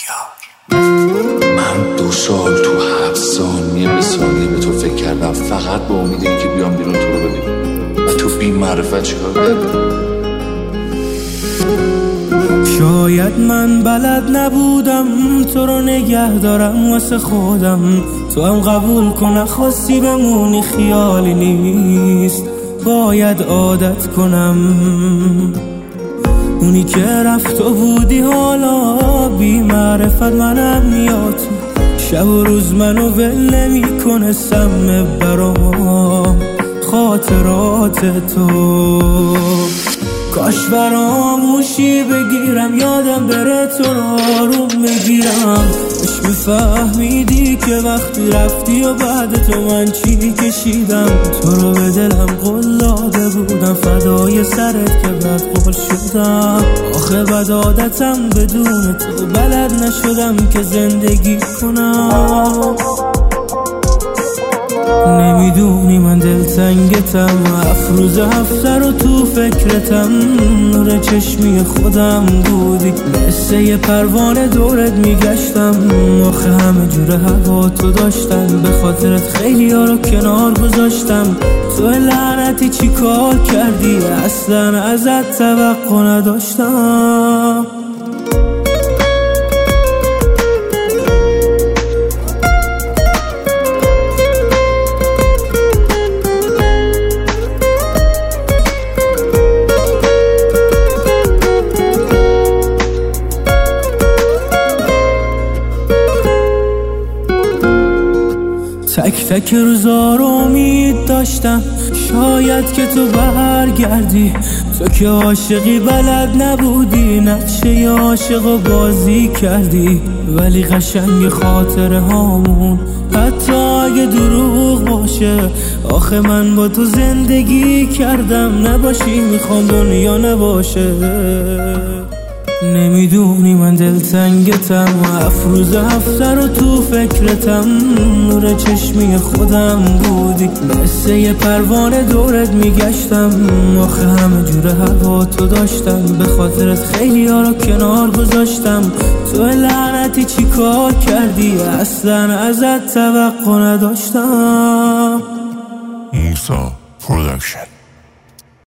من 2 سال تو 7 ثانیه به ثانیه به تو فکر کردم، فقط با امید این که بیام بیرون تو رو ببینم. و تو بی معرفت چیکار کردی؟ شاید من بلد نبودم تو رو نگه دارم واسه خودم، تو هم قبول کن نخواستی بمونی خیالی نیست، باید عادت کنم. اونی که رفت تو بودی حالا بی معرفت منم میاد، شب و روز منو ول نمیکنه سم برام خاطرات تو. کاش فراموشی بگیرم یادم بره تو رو آروم بگیرم، کاش میفهمیدی که وقتی رفتی و بعد تو من چی کشیدم. تو رو به دلم قول داده بودم فدای سرت که بد قول شدم. آخه بد عادتم بدون تو بلد نشدم که زندگی کنم. نمیدونی من دلتنگتم، افروز هفته رو تو فکرتم، نور چشمی خودم بودی مثل یه پروانه دورت میگشتم. آخه همه جور هوا تو داشتم، به خاطرت خیلی ها رو کنار گذاشتم. تو لعنتی چی کار کردی اصلا ازت توقع نداشتم. تک تک روزا رو امید داشتم شاید که تو برگردی، تو که عاشقی بلد نبودی نقشه عاشق بازی کردی. ولی قشنگ خاطره هامون حتی اگه دروغ باشه، آخه من با تو زندگی کردم، نباشی میخوام دنیا نباشه. نمیدونی من دلتنگتم، افروز هفته رو تو فکرتم، نور چشمی خودم بودی مثل یه پروانه دورت میگشتم. آخه همه جور هوا تو داشتم، به خاطرت خیلی ها رو کنار گذاشتم. تو لعنتی چی کار کردی اصلا ازت توقع نداشتم. موسا پرودکشن.